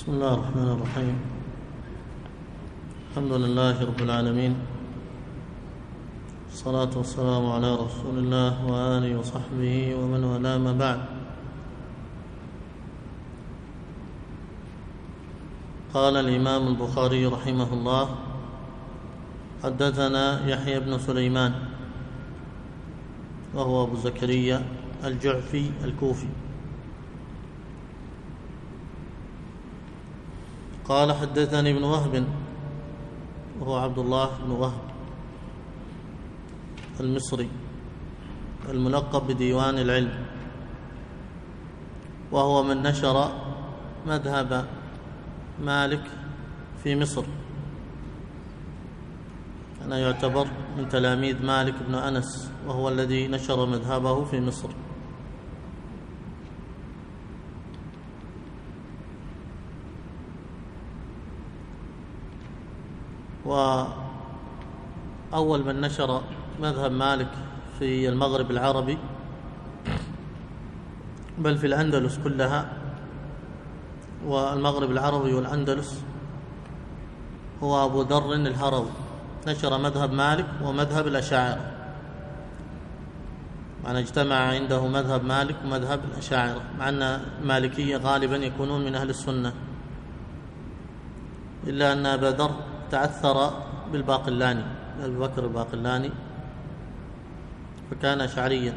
بسم الله الرحمن الرحيم. الحمد لله رب العالمين، الصلاة والسلام على رسول الله وآله وصحبه ومن والاه، ما بعد. قال الإمام البخاري رحمه الله: حدثنا يحيى بن سليمان وهو أبو زكريا الجعفي الكوفي، قال حدثني ابن وهب وهو عبد الله بن وهب المصري الملقب بديوان العلم، وهو من نشر مذهب مالك في مصر، كان يعتبر من تلاميذ مالك بن أنس، وهو الذي نشر مذهبه في مصر. وأول من نشر مذهب مالك في المغرب العربي بل في الأندلس كلها، والمغرب العربي والأندلس، هو أبو ذر الهروي. نشر مذهب مالك ومذهب الأشاعرة، معنى اجتمع عنده مذهب مالك ومذهب الأشاعرة، مع أن المالكية غالبا يكونون من أهل السنة، إلا أن أبا ذر تعثر بالباقلاني، أبي بكر الباقلاني، فكان أشعريا.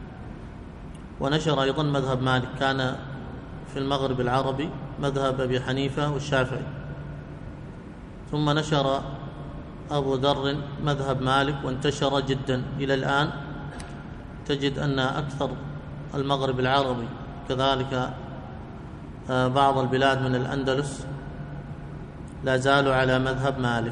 ونشر أيضا مذهب مالك، كان في المغرب العربي مذهب أبي حنيفة والشافعي. ثم نشر أبو ذر مذهب مالك وانتشر جدا إلى الآن، تجد أن أكثر المغرب العربي كذلك بعض البلاد من الأندلس لا زالوا على مذهب مالك.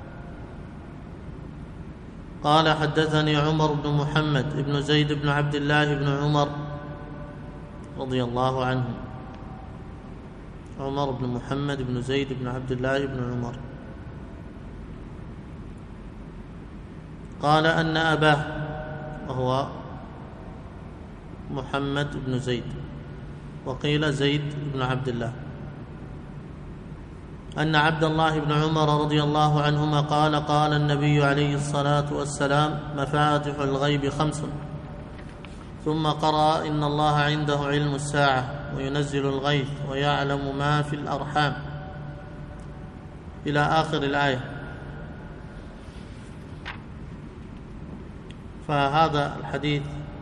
قال حدثني عمر بن محمد بن زيد بن عبد الله بن عمر رضي الله عنهم، عمر بن محمد بن زيد بن عبد الله بن عمر، قال أن أباه وهو محمد بن زيد، وقيل زيد بن عبد الله، أن عبد الله بن عمر رضي الله عنهما قال: قال النبي عليه الصلاة والسلام: مفاتح الغيب 5. ثم قرأ: إن الله عنده علم الساعة وينزل الغيث ويعلم ما في الأرحام، إلى آخر الآية. فهذا الحديث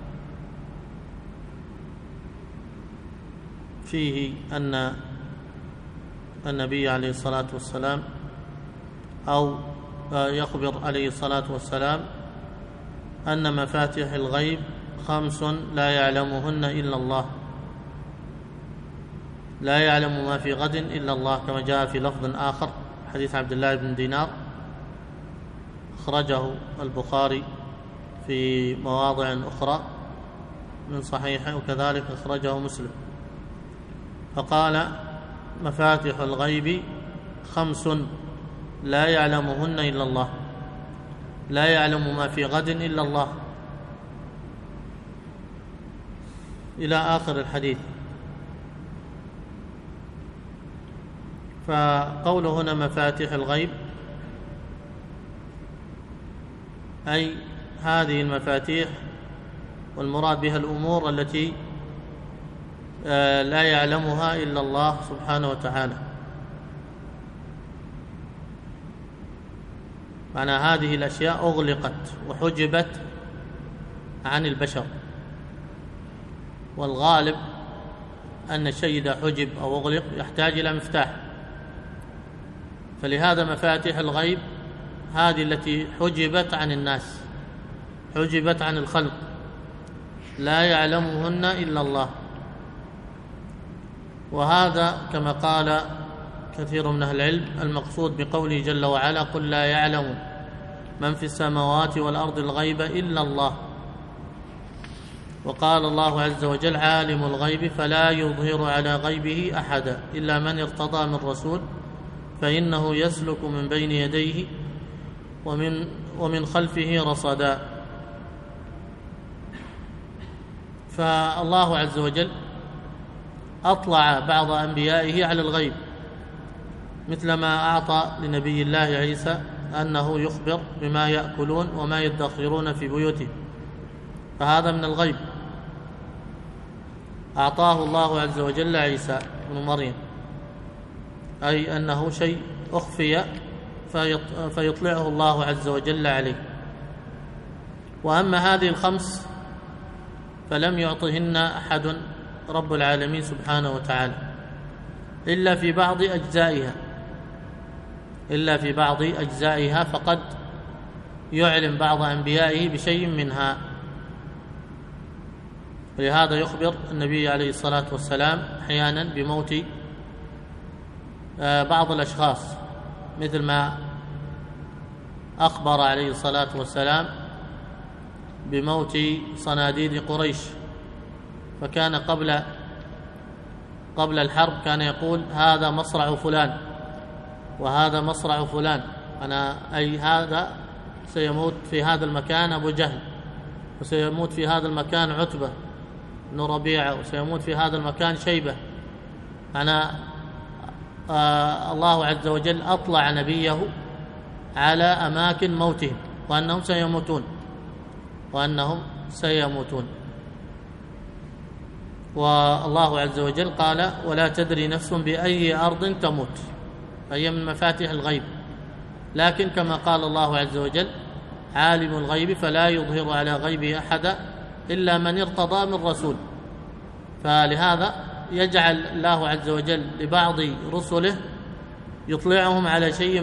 فيه أن النبي عليه الصلاة والسلام، أو يخبر عليه الصلاة والسلام أن مفاتيح الغيب 5 لا يعلمهن إلا الله، لا يعلم ما في غد إلا الله، كما جاء في لفظ آخر حديث عبد الله بن دينار، أخرجه البخاري في مواضع أخرى من صحيحه، وكذلك أخرجه مسلم. فقال: مفاتيح الغيب 5 لا يعلمهن إلا الله، لا يعلم ما في غد إلا الله، إلى آخر الحديث. فقوله هنا مفاتيح الغيب، أي هذه المفاتيح، والمراد بها الأمور التي لا يعلمها إلا الله سبحانه وتعالى. معنى هذه الأشياء أغلقت وحجبت عن البشر، والغالب أن الشيء إذا حجب أو أغلق يحتاج إلى مفتاح، فلهذا مفاتيح الغيب هذه التي حجبت عن الناس، حجبت عن الخلق، لا يعلمهن إلا الله. وهذا كما قال كثير من أهل العلم المقصود بقوله جل وعلا: قل لا يعلم من في السماوات والأرض الغيب إلا الله. وقال الله عز وجل: عالم الغيب فلا يظهر على غيبه أحدا إلا من ارتضى من رسول فإنه يسلك من بين يديه ومن خلفه رصدا. فالله عز وجل أطلع بعض أنبيائه على الغيب، مثل ما أعطى لنبي الله عيسى أنه يخبر بما يأكلون وما يدخرون في بيوتهم، فهذا من الغيب، أعطاه الله عز وجل عيسى بن مريم، أي أنه شيء أخفي فيطلعه الله عز وجل عليه. وأما هذه الخمس فلم يعطهن أحد رب العالمين سبحانه وتعالى إلا في بعض أجزائها، فقد يعلم بعض أنبيائه بشيء منها. ولهذا يخبر النبي عليه الصلاة والسلام أحيانا بموت بعض الأشخاص، مثل ما أخبر عليه الصلاة والسلام بموت صناديد قريش، فكان قبل الحرب كان يقول هذا مصرع فلان وهذا مصرع فلان، أي هذا سيموت في هذا المكان أبو جهل، وسيموت في هذا المكان عتبة بن ربيعة، وسيموت في هذا المكان شيبة. الله عز وجل أطلع نبيه على أماكن موتهم وأنهم سيموتون. والله عز وجل قال ولا تدري نفس بأي أرض تموت، فهي من مفاتيح الغيب. لكن كما قال الله عز وجل عالم الغيب فلا يظهر على غيبه أحدا إلا من ارتضى من رسول، فلهذا يجعل الله عز وجل لبعض رسله يطلعهم على شيء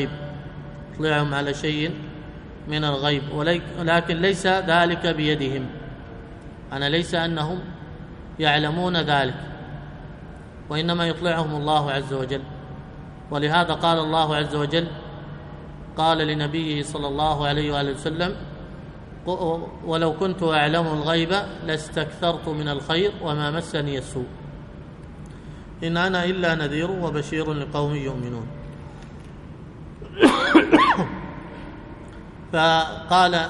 من الغيب، ولكن ليس ذلك بيدهم، ليس أنهم يعلمون ذلك، وإنما يطلعهم الله عز وجل. ولهذا قال الله عز وجل قال لنبيه صلى الله عليه وآله وسلم ولو كنت أعلم الغيب لاستكثرت من الخير وما مسني السوء إن أنا إلا نذير وبشير لقوم يؤمنون. فقال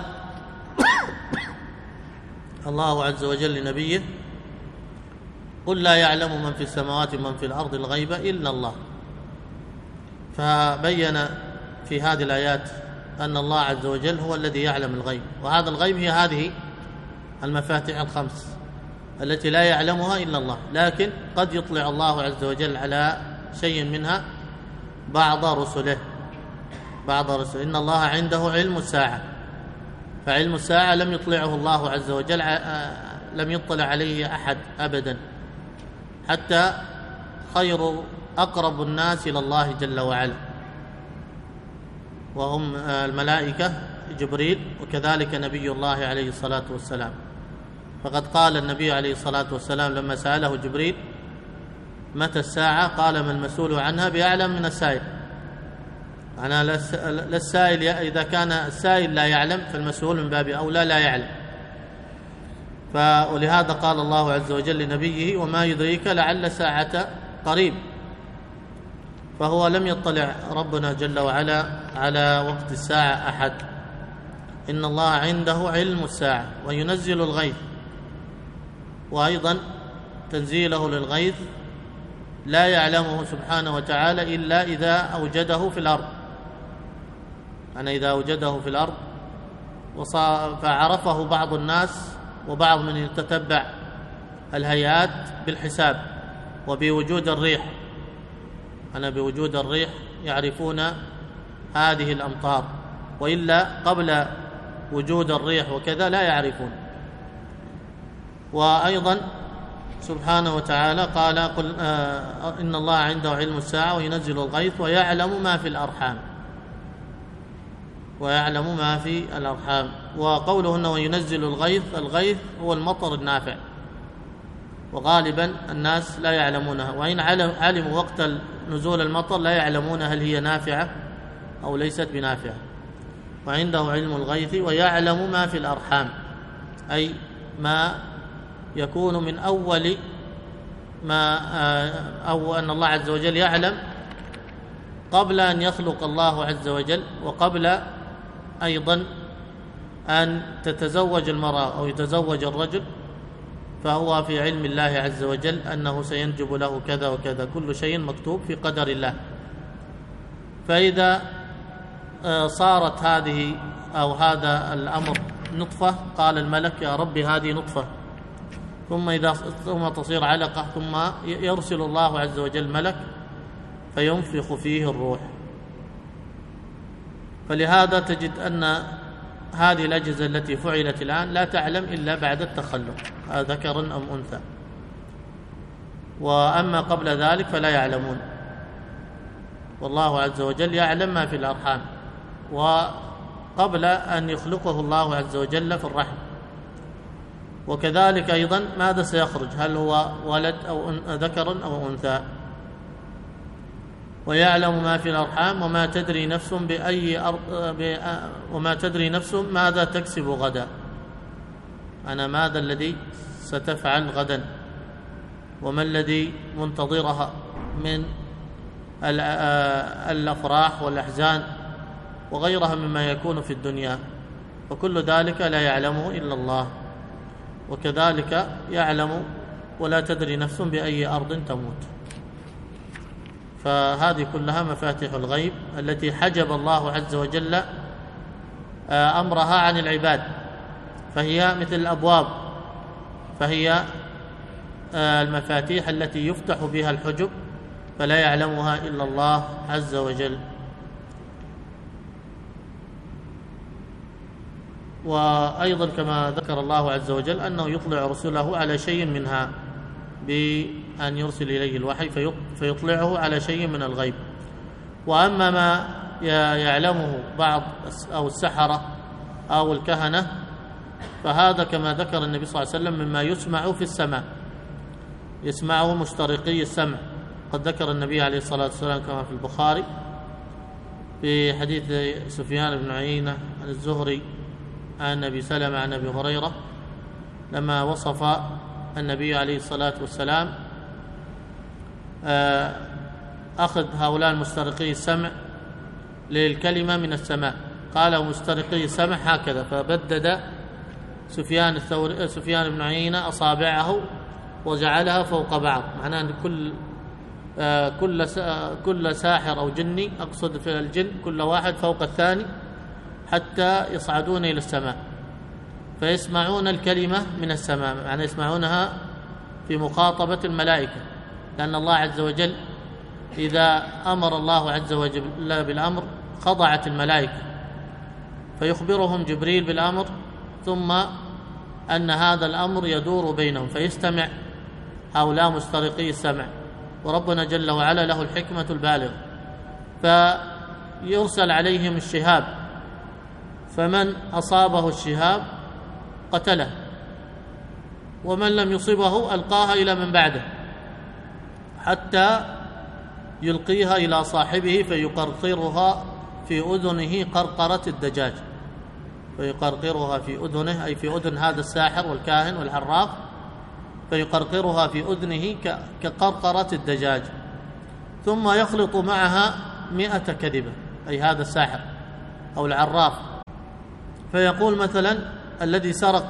الله عز وجل لنبيه قل لا يعلم من في السماوات ومن في الأرض الغيب إلا الله. فبين في هذه الآيات أن الله عز وجل هو الذي يعلم الغيب، وهذا الغيب هي هذه المفاتيح الخمس التي لا يعلمها إلا الله، لكن قد يطلع الله عز وجل على شيء منها بعض رسله. إن الله عنده علم الساعة، فعلم الساعة لم يطلعه الله عز وجل، لم يطلع عليه أحد أبدا، حتى أقرب الناس إلى الله جل وعلا وهم الملائكة جبريل، وكذلك نبي الله عليه الصلاة والسلام. فقد قال النبي عليه الصلاة والسلام لما سأله جبريل متى الساعة قال ما المسؤول عنها بأعلم من السائل. للسائل إذا كان السائل لا يعلم فالمسؤول من باب أولى لا يعلم. ولهذا قال الله عز وجل لنبيه وما يدريك لعل الساعة قريب، فهو لم يطلع ربنا جل وعلا على وقت الساعة أحد. إن الله عنده علم الساعة وينزل الغيث، وأيضا تنزيله للغيث لا يعلمه سبحانه وتعالى إلا إذا أوجده في الأرض، إذا أوجده في الأرض فعرفه بعض الناس وبعض من يتتبع الهيئات بالحساب وبوجود الريح، بوجود الريح يعرفون هذه الأمطار، وإلا قبل وجود الريح وكذا لا يعرفون. وأيضا سبحانه وتعالى قال قل إن الله عنده علم الساعة وينزل الغيث ويعلم ما في الأرحام. وقوله إنه وينزل الغيث هو المطر النافع، وغالبا الناس لا يعلمونها، وإن علموا وقت نزول المطر لا يعلمون هل هي نافعة أو ليست بنافعة. وعنده علم الغيث ويعلم ما في الأرحام، أي ما يكون من أول ما أو أن الله عز وجل يعلم قبل أن يخلق الله عز وجل، وقبل أيضا أن تتزوج المرأة أو يتزوج الرجل، فهو في علم الله عز وجل أنه سينجب له كذا وكذا، كل شيء مكتوب في قدر الله فإذا صارت هذه أو هذا الأمر نطفة قال الملك يا رب هذه نطفة، ثم تصير علقة، ثم يرسل الله عز وجل ملك فينفخ فيه الروح. فلهذا تجد أن هذه الأجهزة التي فعلت الآن لا تعلم إلا بعد التخلق ذكر أم أنثى، وأما قبل ذلك فلا يعلمون، والله عز وجل يعلم ما في الأرحام وقبل أن يخلقه الله عز وجل في الرحم. وكذلك أيضا ماذا سيخرج، هل هو ولد أو ذكر أو أنثى، ويعلم ما في الأرحام وما تدري نفس وما تدري نفس ماذا تكسب غدا، أنا ماذا الذي ستفعل غدا، وما الذي منتظرها من الأفراح والأحزان وغيرها مما يكون في الدنيا، وكل ذلك لا يعلمه إلا الله. وكذلك يعلم ولا تدري نفس بأي أرض تموت. فهذه كلها مفاتيح الغيب التي حجب الله عز وجل أمرها عن العباد، فهي مثل الأبواب، فهي المفاتيح التي يفتح بها الحجب فلا يعلمها إلا الله عز وجل. وأيضا كما ذكر الله عز وجل أنه يطلع رسله على شيء منها بأن يرسل إليه الوحي فيطلعه على شيء من الغيب. وأما ما يعلمه بعض أو السحرة أو الكهنة فهذا كما ذكر النبي صلى الله عليه وسلم مما يسمع في السماء، يسمعه مسترقي السمع. قد ذكر النبي عليه الصلاة والسلام كما في البخاري في حديث سفيان بن عيينة عن الزهري عن أبي سلمة عن أبي هريرة لما وصف النبي عليه الصلاة والسلام أخذ هؤلاء المسترقي السمع للكلمة من السماء، قال مسترقي السمع هكذا، فبدد سفيان بن عيينة أصابعه وجعلها فوق بعض، معناه أن كل ساحر أو جني، أقصد في الجن، كل واحد فوق الثاني حتى يصعدون إلى السماء فيسمعون الكلمة من السماء، يعني يسمعونها في مخاطبة الملائكة، لأن الله عز وجل إذا أمر الله عز وجل بالأمر خضعت الملائكة فيخبرهم جبريل بالأمر، ثم أن هذا الأمر يدور بينهم فيستمع هؤلاء مسترقي السمع، وربنا جل وعلا له الحكمة البالغة فيرسل عليهم الشهاب، فمن أصابه الشهاب قتله، ومن لم يصبه ألقاها إلى من بعده حتى يلقيها إلى صاحبه فيقرقرها في أذنه قرقرة الدجاج، فيقرقرها في أذنه أي في أذن هذا الساحر والكاهن والعراف، فيقرقرها في أذنه كقرقرة الدجاج، ثم يخلط معها 100 كذبة، أي هذا الساحر أو العراف، فيقول مثلا الذي سرق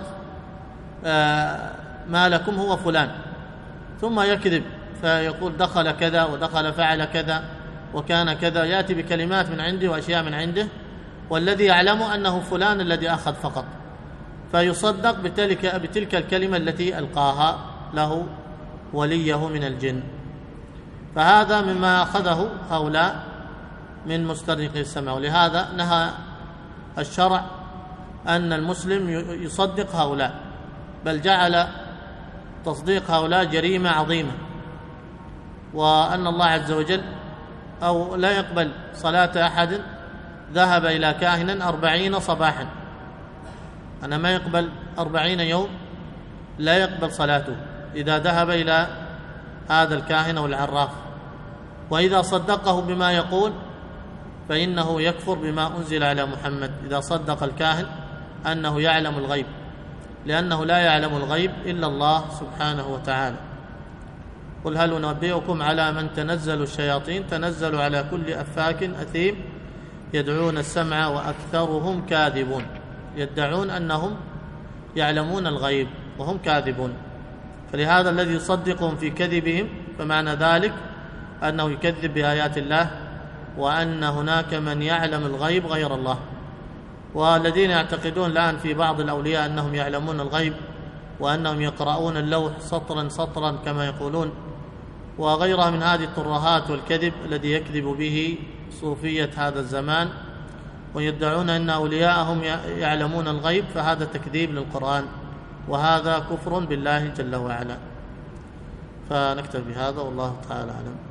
مالكم هو فلان، ثم يكذب فيقول دخل كذا ودخل فعل كذا وكان كذا، يأتي بكلمات من عنده وأشياء من عنده، والذي يعلم أنه فلان الذي أخذ فقط، فيصدق بتلك الكلمة التي ألقاها له وليه من الجن. فهذا مما أخذه هؤلاء من مسترقي السمع، ولهذا نهى الشرع أن المسلم يصدق هؤلاء، بل جعل تصديق هؤلاء جريمة عظيمة، وأن الله عز وجل أو لا يقبل صلاة أحد ذهب إلى كاهن 40 صباحا، أنا ما يقبل 40 يوم لا يقبل صلاته إذا ذهب إلى هذا الكاهن أو العراف، وإذا صدقه بما يقول فإنه يكفر بما أنزل على محمد، إذا صدق الكاهن أنه يعلم الغيب، لأنه لا يعلم الغيب إلا الله سبحانه وتعالى. قل هل أنبئكم على من تنزل الشياطين، تنزل على كل أفاك أثيم يدعون السمع وأكثرهم كاذبون، يدعون أنهم يعلمون الغيب وهم كاذبون. فلهذا الذي يصدقهم في كذبهم فمعنى ذلك أنه يكذب بآيات الله وأن هناك من يعلم الغيب غير الله. والذين يعتقدون الآن في بعض الأولياء أنهم يعلمون الغيب وأنهم يقرؤون اللوح سطرا سطرا كما يقولون، وغيرها من هذه الترهات والكذب الذي يكذب به صوفية هذا الزمان، ويدعون أن أولياءهم يعلمون الغيب، فهذا تكذيب للقرآن، وهذا كفر بالله جل وعلا. فنكتفي بهذا، والله تعالى أعلم.